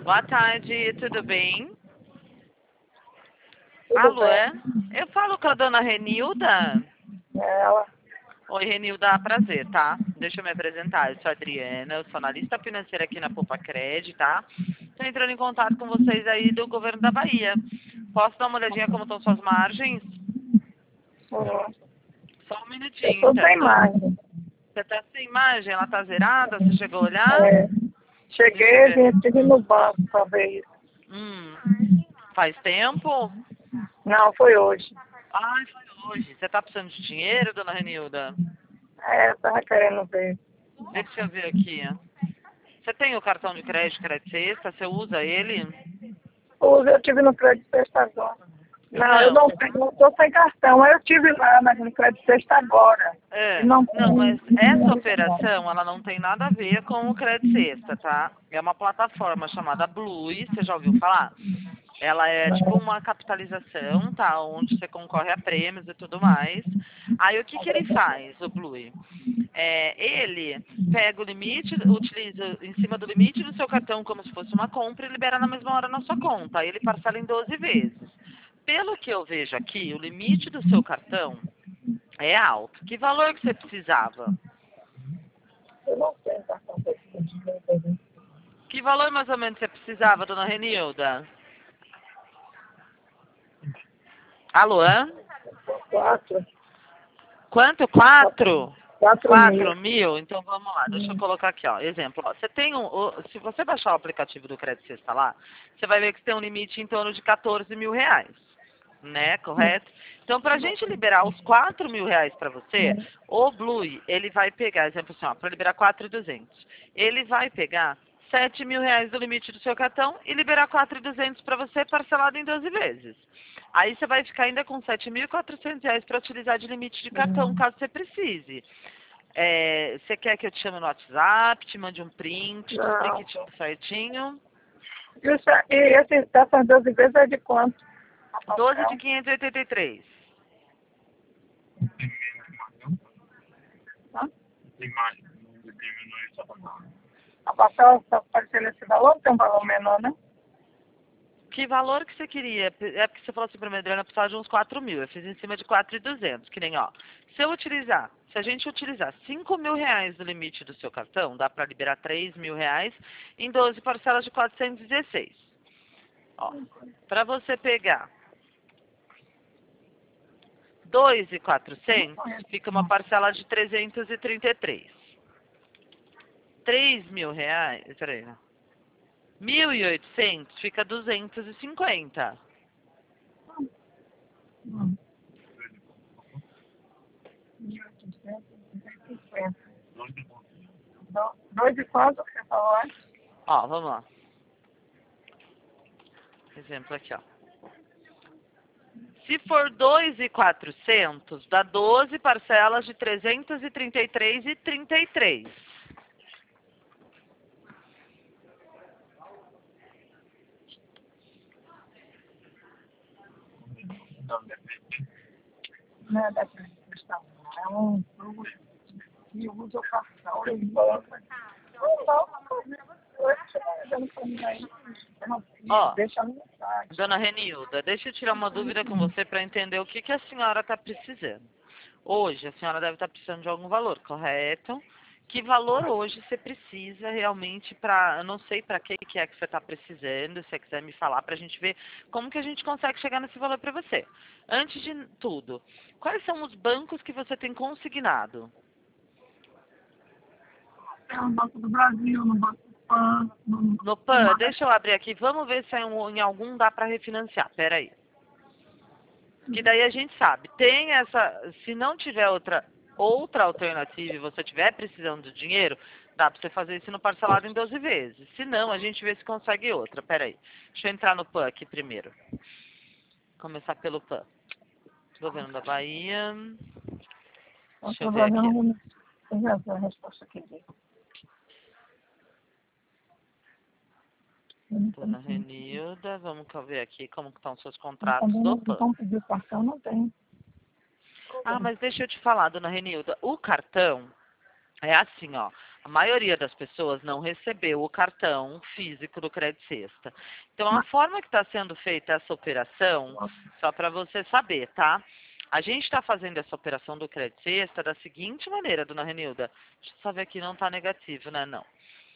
Boa tarde, tudo bem? Tudo Alô, é? bem? Eu falo com a dona Renilda. Ela. Oi, Renilda, prazer, tá? Deixa eu me apresentar. Eu sou a Adriana, eu sou analista financeira aqui na Poupa Cred, tá? Tô entrando em contato com vocês aí do governo da Bahia. Posso dar uma olhadinha como estão suas margens? Uhum. Só um Eu minutinho, tô sem então. imagem. Você tá sem imagem? Ela tá zerada? Você chegou a olhar? É. Deixa eu Cheguei, ver. gente, estive no banco pra ver isso. Hum, faz tempo? Não, foi hoje. Ai, foi hoje. Você tá precisando de dinheiro, dona Renilda? É, eu tava querendo ver. Deixa eu ver aqui. Você tem o cartão de crédito sexta? Você usa ele? Eu tive no crédito sexta agora. Não, eu Então, não tenho, eu tô sem cartão. Eu tive lá, mas no crédito sexta agora. E não não, tem mas essa dinheiro agora. operação, ela não tem nada a ver com o crédito sexta, tá? É uma plataforma chamada Blue, você já ouviu falar? Ela é tipo uma capitalização, tá? Onde você concorre a prêmios e tudo mais. Aí o que que ele faz, o Blue? Ele pega o limite, utiliza em cima do limite do seu cartão como se fosse uma compra e libera na mesma hora na sua conta. Aí ele parcela em 12 vezes. Pelo que eu vejo aqui, o limite do seu cartão é alto. Que valor que você precisava? Eu não tenho cartão de crédito. Que valor mais ou menos você precisava, dona Renilda? Alô? Quatro. Quanto? 4? 4 mil. 4 mil? Então vamos lá, deixa eu colocar aqui, ó. Exemplo, ó, você tem se você baixar o aplicativo do Crédito Sexta lá, você vai ver que você tem um limite em torno de 14 mil reais, né? Correto? Então, para a gente liberar os 4 mil reais para você, o Blue, ele vai pegar, exemplo assim, ó, para liberar 4.200, ele vai pegar 7 mil reais do limite do seu cartão e liberar 4.200 para você parcelado em 12 vezes. Aí você vai ficar ainda com 7.400 reais para utilizar de limite de cartão, caso você precise. Você quer que eu te chame no WhatsApp, te mande um print, te explique Não. tudo certinho? E esse dessas 12 vezes é de quanto? A 12 de parcela? 583. Hã? A parcela só pode ser nesse valor, tem um valor menor, né? Que valor que você queria? É porque você falou assim pra mim, Adriana, eu precisava de uns 4 mil. Eu fiz em cima de 4.200, que nem, ó. Se a gente utilizar 5 mil reais do limite do seu cartão, dá pra liberar 3 mil reais em 12 parcelas de 416. Ó, pra você pegar 2.400, fica uma parcela de 333. 3 mil reais, peraí, 1.800 fica 250. Hum. 1.850. Dois de quanto que você falou antes? Ó, vamos lá. Exemplo aqui, ó. Se for 2.400, dá 12 parcelas de 333,33. Não é da questão. É um jogo que usa o cartão. Ó, Deixa no site. dona Renilda, deixa eu tirar uma dúvida com você para entender o que que a senhora está precisando. Hoje, a senhora deve estar precisando de algum valor, correto? Que valor hoje você precisa realmente para... Eu não sei para que é que você está precisando, se você quiser me falar, para a gente ver como que a gente consegue chegar nesse valor para você. Antes de tudo, quais são os bancos que você tem consignado? Tem no Banco do Brasil, no Banco do PAN, No PAN, deixa eu abrir aqui, vamos ver se em algum dá para refinanciar, peraí. Que daí a gente sabe, tem essa, se não tiver outra alternativa e você tiver precisando de dinheiro, dá para você fazer isso no parcelado em 12 vezes. Se não, a gente vê se consegue outra. Peraí, deixa eu entrar no PAN aqui primeiro. Começar pelo PAN. Governo da Bahia. Deixa eu ver aqui. Deixa eu ver a resposta aqui. Dona Renilda, vamos ver aqui como que estão seus contratos Também do não PAN. vão pedir cartão, não tem. Ah, mas deixa eu te falar, dona Renilda, o cartão é assim, ó. A maioria das pessoas não recebeu o cartão físico do Crédito Sexta. Então, a forma que está sendo feita essa operação, só para você saber, tá? A gente está fazendo essa operação do Crédito Sexta da seguinte maneira, dona Renilda. Deixa eu só ver aqui, não está negativo, né? Não.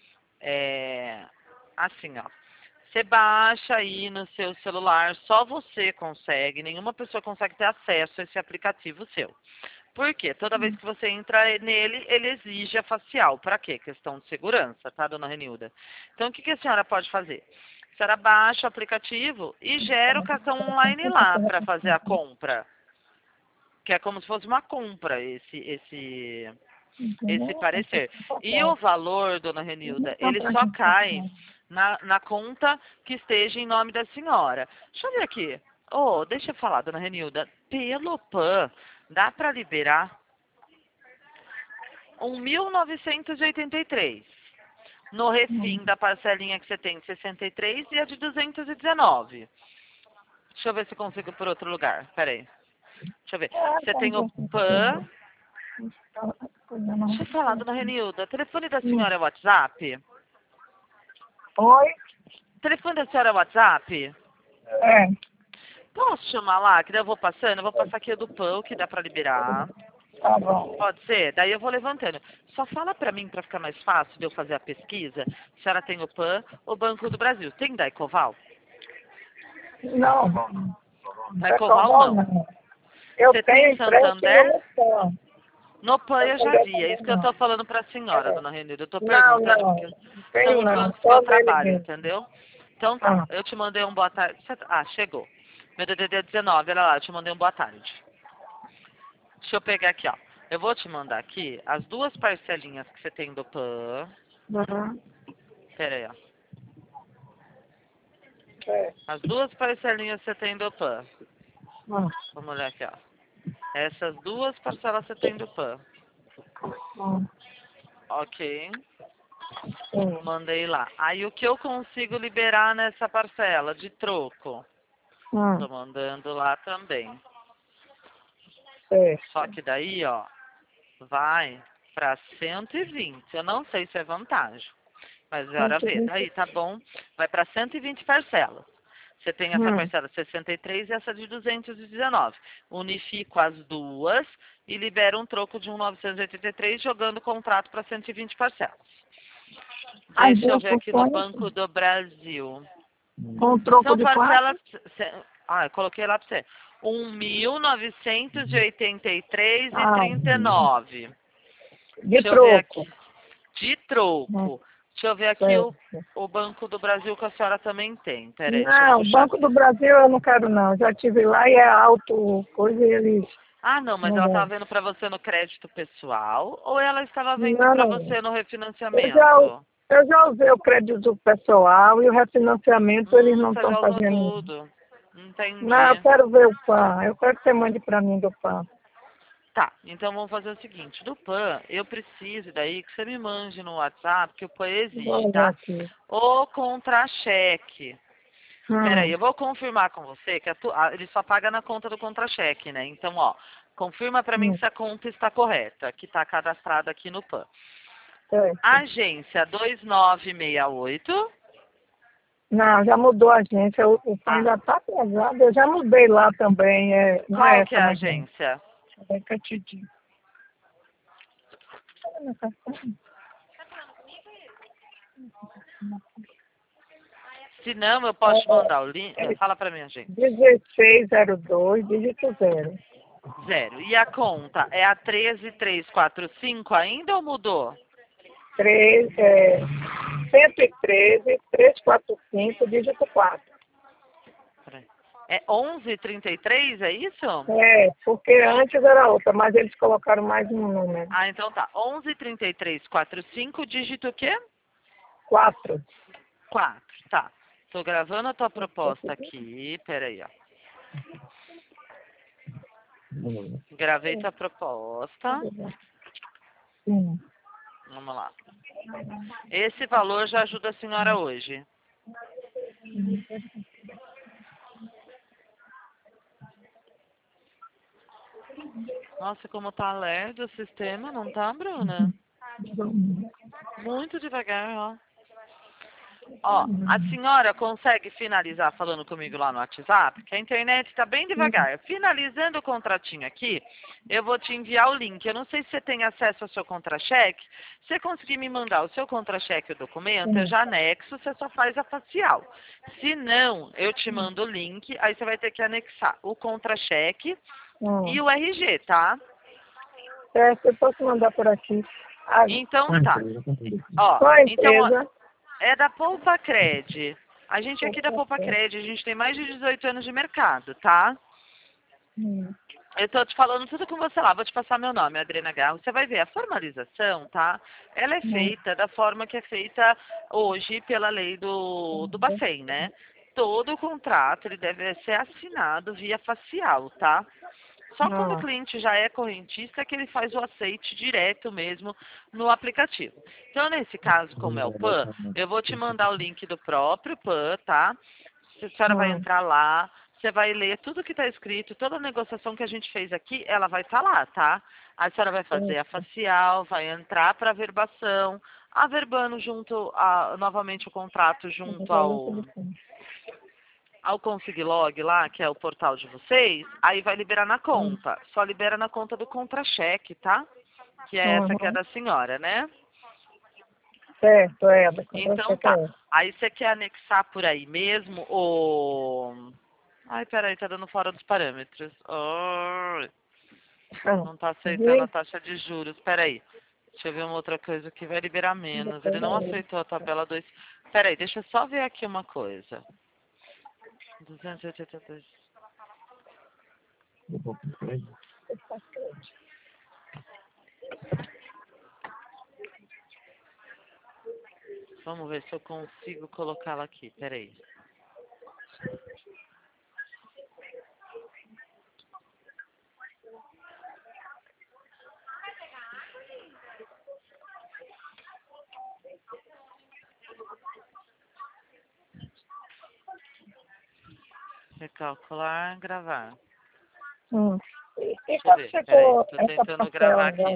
Assim, ó. Você baixa aí no seu celular, só você consegue, nenhuma pessoa consegue ter acesso a esse aplicativo seu. Por quê? Toda vez que você entra nele, ele exige a facial. Para quê? Questão de segurança, tá, dona Renilda? Então, o que a senhora pode fazer? A senhora baixa o aplicativo e gera o cartão online lá para fazer a compra. Que é como se fosse uma compra, esse parecer. E o valor, dona Renilda, ele só cai na conta que esteja em nome da senhora. Deixa eu ver aqui. Oh, deixa eu falar, dona Renilda. Pelo PAN, dá para liberar 1.983. No refim da parcelinha que você tem de 63 e a de 219. Deixa eu ver se consigo por outro lugar. Peraí. Deixa eu ver. Você tem o PAN. Deixa eu falar, dona Renilda. O telefone da senhora é WhatsApp? Oi? O telefone da senhora é WhatsApp? É. Posso chamar lá? Que daí eu vou passando. Eu vou passar aqui o do PAN, que dá pra liberar. Tá bom. Pode ser? Daí eu vou levantando. Só fala pra mim, pra ficar mais fácil de eu fazer a pesquisa, se a senhora tem o PAN ou Banco do Brasil. Tem da Ecoval? Não. Da Ecoval não. Eu Você tenho tem Santander? empréstimo No PAN eu já vi. É isso que eu tô falando pra senhora, dona Renilda. Eu tô Não, perguntando não. porque são Tenho os não. bancos que Só eu dele trabalho, mesmo. entendeu? Então tá. Ah. Eu te mandei um boa tarde. Ah, chegou. Meu DDD é 19, olha lá, eu te mandei um boa tarde. Deixa eu pegar aqui, ó. Eu vou te mandar aqui as duas parcelinhas que você tem do PAN. Uhum. Pera aí, ó. É. As duas parcelinhas que você tem do PAN. Hum. Vamos olhar aqui, ó. Essas duas parcelas você tem do PAN. Hum. Ok. Sim. Mandei lá. Aí o que eu consigo liberar nessa parcela de troco? Tô mandando lá também. Certo. Só que daí, ó, vai para 120. Eu não sei se é vantagem. Mas a hora vê. Daí, tá bom. Vai para 120 parcelas. Você tem essa parcela de 63 e essa de 219. Unifico as duas e libero um troco de 1.983 jogando o contrato para 120 parcelas. As Deixa eu duas ver aqui no funções Banco do Brasil. com troco São de quanto? parcelas. Eu coloquei lá para você. 1.983,39. De Deixa eu ver troco. aqui. De troco. Deixa eu ver aqui Certo. o Banco do Brasil que a senhora também tem. Peraí, deixa eu Não, puxar Banco aqui. do Brasil eu não quero não. Já tive lá e é alto coisa e eles Ah, não, mas não ela dão. estava vendo para você no crédito pessoal ou ela estava vendo para Não, você no eu já, refinanciamento? eu já usei o crédito pessoal e o refinanciamento eles não Você estão já usou fazendo. tudo. Não, eu Entendi. quero ver o PAN. Eu quero que você mande para mim do PAN. Tá, então vamos fazer o seguinte. Do PAN, eu preciso daí que você me mande no WhatsApp, que o PAN Vou exige, olhar tá? aqui. O contra-cheque. Peraí, eu vou confirmar com você que ele só paga na conta do contra-cheque, né? Então, ó, confirma pra mim Hum, se a conta está correta, que está cadastrada aqui no PAN. certo. Agência 2968. Não, já mudou a agência. O PAN Ah, já está pesado. Eu já mudei lá também. É, não é qual que é essa a mais não. agência? É que eu te digo. Se não, eu posso te mandar o link. É Fala pra mim, agência. 1602, dígito 0. Zero. E a conta é a 13345 ainda ou mudou? 113, 345, dígito 4. Peraí. É 1133, é isso? É, porque antes era outra, mas eles colocaram mais um número. Ah, então tá. 113345, dígito o quê? 4. 4. Tá. Tô gravando a tua proposta aqui. Peraí, ó. Gravei tua proposta. Sim. Vamos lá. Esse valor já ajuda a senhora hoje. Nossa, como tá lerdo o sistema, não tá, Bruna? Muito devagar, ó. Ó, a senhora consegue finalizar falando comigo lá no WhatsApp? Que a internet está bem devagar. Finalizando o contratinho aqui, eu vou te enviar o link. Eu não sei se você tem acesso ao seu contra-cheque. Se você conseguir me mandar o seu contra-cheque e o documento, eu já anexo, você só faz a facial. Se não, eu te mando o link, aí você vai ter que anexar o contra-cheque e o RG, tá? Certo, eu posso mandar por aqui. Então tá. Ó, Qual a então, ó, empresa? é da Poupa Cred. A gente aqui da Poupa Cred, a gente tem mais de 18 anos de mercado, tá? Eu tô te falando tudo com você lá, vou te passar meu nome, Adriana Garro. Você vai ver a formalização, tá? Ela é feita da forma que é feita hoje pela lei do Bacen, né? Todo o contrato, ele deve ser assinado via facial, tá? Só quando o cliente já é correntista é que ele faz o aceite direto mesmo no aplicativo. Então, nesse caso, como é o PAN, eu vou te mandar o link do próprio PAN, tá? A senhora vai entrar lá, você vai ler tudo que está escrito, toda a negociação que a gente fez aqui, ela vai estar lá, tá? Aí a senhora vai fazer a facial, vai entrar para a verbação, averbando novamente o contrato junto ao Consiglog lá, que é o portal de vocês, aí vai liberar na conta. Só libera na conta do contra-cheque, tá? Que é essa que é da senhora, né? Certo, é. Então tá. Aí você quer anexar por aí mesmo o... Ai, peraí, tá dando fora dos parâmetros. Ai, não tá aceitando a taxa de juros. Peraí. Deixa eu ver uma outra coisa que vai liberar menos. Ele não aceitou a tabela 2. Peraí, deixa eu só ver aqui uma coisa. 282. Vamos ver se eu consigo colocá-la aqui. Peraí. Recalcular, gravar. E Deixa eu quando ver. Peraí. chegou Tô essa tentando parcela gravar aqui. agora?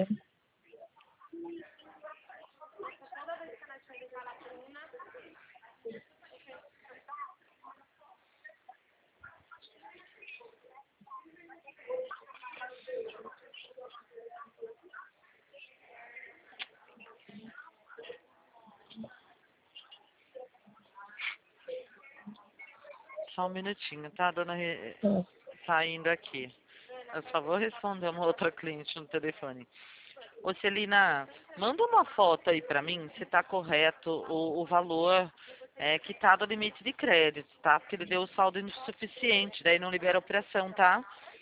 Só um minutinho, tá, dona? Tá indo aqui. Eu só vou responder uma outra cliente no telefone. Ô, Celina, manda uma foto aí pra mim se tá correto o valor que tá do limite de crédito, tá? Porque ele deu o saldo insuficiente, daí não libera a operação, tá?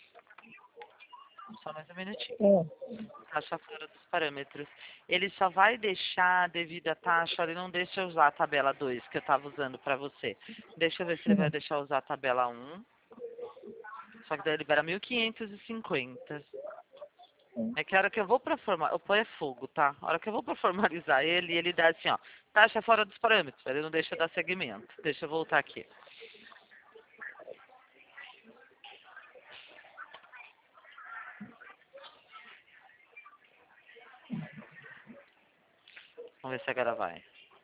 Só mais um minutinho. Taxa fora dos parâmetros. Ele só vai deixar devido à taxa, ele não deixa eu usar a tabela 2 que eu estava usando para você. Deixa eu ver se ele vai deixar eu usar a tabela 1. Só que daí libera 1.550. É que a hora que eu vou para formar, o põe é fogo, tá? A hora que eu vou para formalizar ele dá assim, ó, taxa fora dos parâmetros, ele não deixa dar segmento. Deixa eu voltar aqui. Vamos ver se agora vai.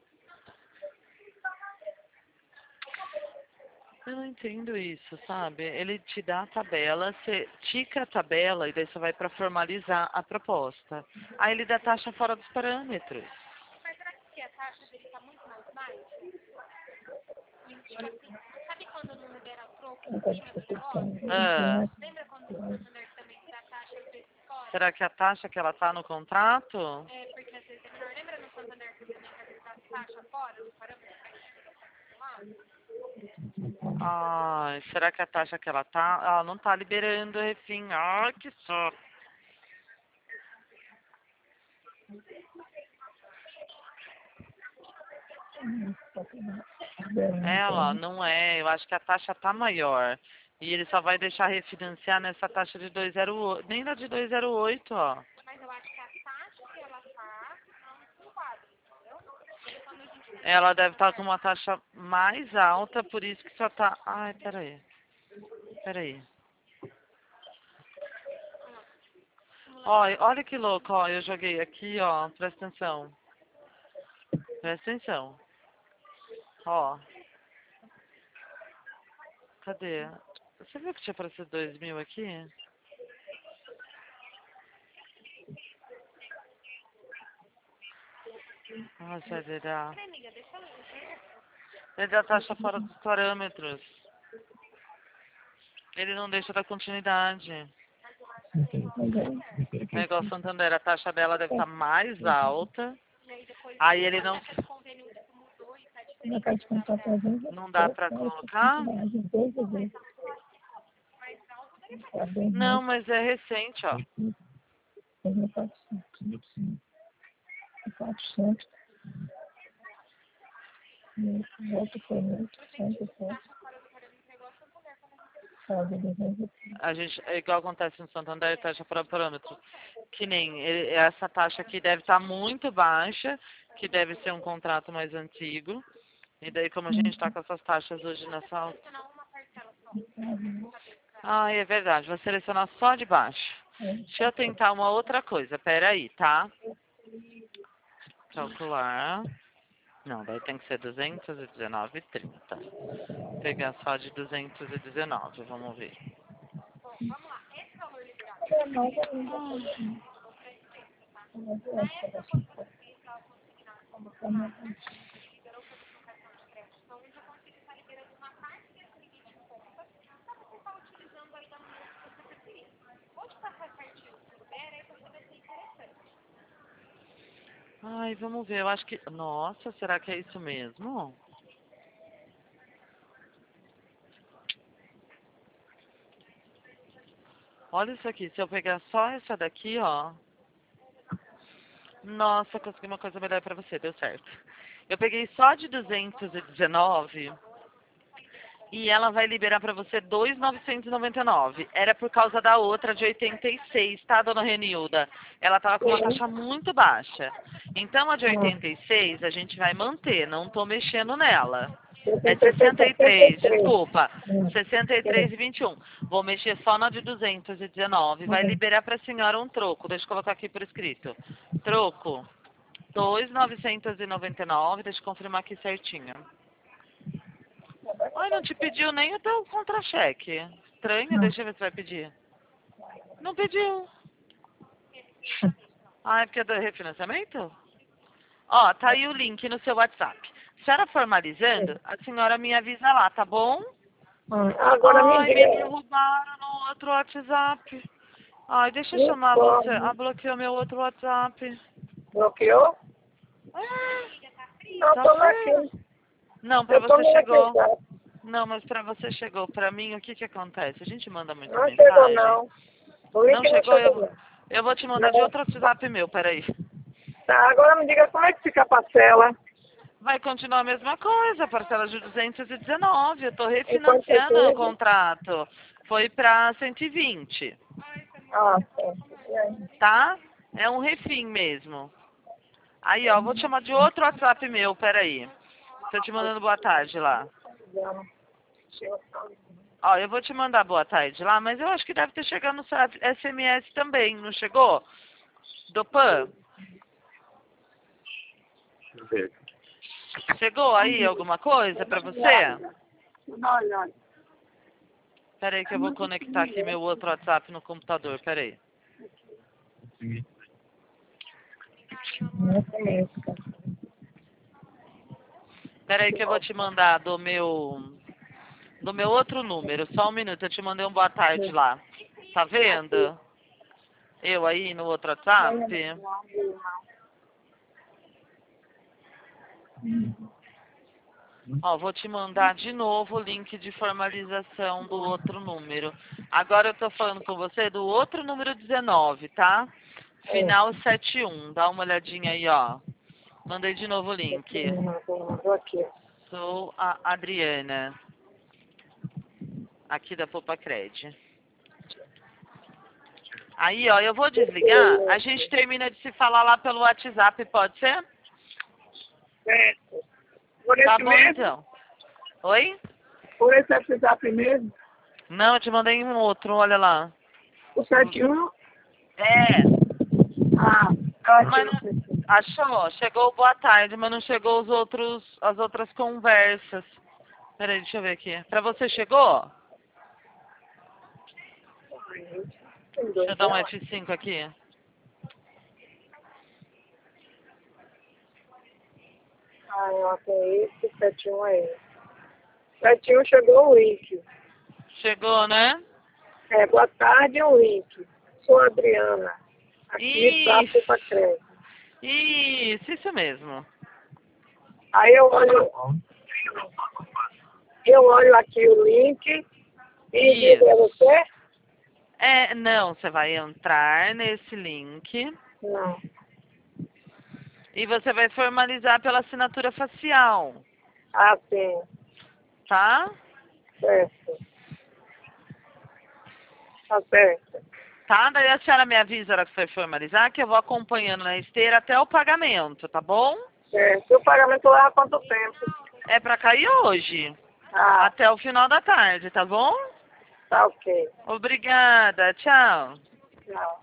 Eu não entendo isso, sabe? Ele te dá a tabela, você tica a tabela e daí você vai para formalizar a proposta. Aí ele dá taxa fora dos parâmetros. Mas será que a taxa dele está muito mais baixa? E, tipo assim, sabe quando não libera o troco em cima do negócio? Ah, Lembra quando o Santander também dá taxa às vezes fora? será que a taxa que ela tá no contrato? É, porque às vezes é menor. Lembra no Santander que também às vezes dá taxa fora do parâmetro lá? Ai, será que a taxa que ela tá, ela não tá liberando, refim. Ai, que só. Ela não é, eu acho que a taxa tá maior. E ele só vai deixar refinanciar nessa taxa de 208, nem na de 208, ó. Mas eu acho que a taxa que ela tá não enquadra, entendeu? Porque quando a gente... Ela deve estar com uma taxa mais alta, por isso que só tá... Ai, peraí. Peraí. Ó, olha que louco, ó. Eu joguei aqui, ó. Presta atenção. Presta atenção. Ó. Cadê? Você viu que tinha aparecido 2.000 aqui? Nossa, ele dá. Peraí, amiga, deixa eu ver. Ele dá taxa fora dos parâmetros. Ele não deixa dar continuidade. É igual Santander, a taxa dela deve estar mais alta. E aí depois Aí ele a não, taxa de convênio tipo, mudou e tá Na carta de diferente. contato, às vezes, não dá pra colocar. Não, mas é recente, ó. 400. Volta foi muito, 107. A gente, é igual acontece no Santander, taxa fora do parâmetro. Que nem essa taxa aqui deve estar muito baixa, que deve ser um contrato mais antigo. E daí, como a gente está com essas taxas hoje nessa... Ah, é verdade. Vou selecionar só de baixo. Deixa eu tentar uma outra coisa. Pera aí, tá? Calcular. Não, daí tem que ser 219,30. Vou pegar só de 219, vamos ver. Ai, vamos ver. Eu acho que... Nossa, será que é isso mesmo? Olha isso aqui. Se eu pegar só essa daqui, ó. Nossa, consegui uma coisa melhor pra você. Deu certo. Eu peguei só de 219 e ela vai liberar pra você 2.999. Era por causa da outra de 86, tá, dona Renilda? Ela tava com uma taxa muito baixa. Então a de 86 a gente vai manter, não tô mexendo nela. É 63, desculpa. 63,21. Vou mexer só na de 219. Vai liberar pra senhora um troco. Deixa eu colocar aqui por escrito. Troco 2.999. Deixa eu confirmar aqui certinho. Ai, não te pediu nem o teu contra-cheque. Estranho, deixa eu ver se vai pedir. Não pediu. Ah, é porque é do refinanciamento? Ó, tá aí o link no seu WhatsApp. A senhora formalizando, a senhora me avisa lá, tá bom? Agora me Ai, me diga. derrubaram no outro WhatsApp. Ai, deixa eu chamar você. Ah, bloqueou meu outro WhatsApp. Bloqueou? Não, Tá tô frio. aqui. Não, pra Eu tô você no chegou. WhatsApp. Não, mas pra você chegou. Pra mim, o que que acontece? A gente manda muita Não chegou, mensagem. não. O link Não chegou? não. Eu vou te mandar de outro WhatsApp meu, peraí. Tá, agora me diga como é que fica a parcela. Vai continuar a mesma coisa, parcela de 219. Eu tô E quanto refinanciando o teve? contrato. Foi pra 120, Ah, certo. E aí? tá? É um refim mesmo. Aí, ó, vou te chamar de outro WhatsApp meu, peraí. Tô te mandando boa tarde lá. Ó, eu vou te mandar boa tarde lá, mas eu acho que deve ter chegado no seu SMS também, não chegou? Do PAN? Chegou aí alguma coisa pra você? Olha, Peraí que eu vou conectar aqui meu outro WhatsApp no computador, peraí. Peraí que eu vou te mandar do meu outro número. Só um minuto, eu te mandei um boa tarde lá. Tá vendo? Eu aí no outro WhatsApp. Ó, vou te mandar de novo o link de formalização do outro número. Agora eu tô falando com você do outro número 19, tá? Final 71. Dá uma olhadinha aí, ó. Mandei de novo o link. tô aqui. Sou a Adriana, aqui da Popacred. Aí, ó, eu vou desligar. A gente termina de se falar lá pelo WhatsApp, pode ser? Certo. Por Tá esse bom, mesmo? então. Oi? Por esse WhatsApp mesmo? Não, eu te mandei um outro, olha lá. O 71? É, Ah, mas acho não... que Achou? Chegou o boa tarde, mas não chegou as outras conversas. Peraí, deixa eu ver aqui. Pra você chegou? Deixa eu dar um F5 aqui. Ah, eu até esse, 71 é esse. 71 chegou o link. Chegou, né? Boa tarde, o link. Sou a Adriana. Aqui está para crédito. Isso mesmo. Aí eu olho aqui o link e digo a você? Não, você vai entrar nesse link. Não. E você vai formalizar pela assinatura facial. Ah, sim. Tá? Certo. Tá certo. Tá? Daí a senhora me avisa a hora que você formalizar, que eu vou acompanhando na esteira até o pagamento, tá bom? Certo. E o pagamento leva quanto tempo? É pra cair hoje. Ah, Até o final da tarde, tá bom? tá ok. Obrigada. Tchau. Tchau.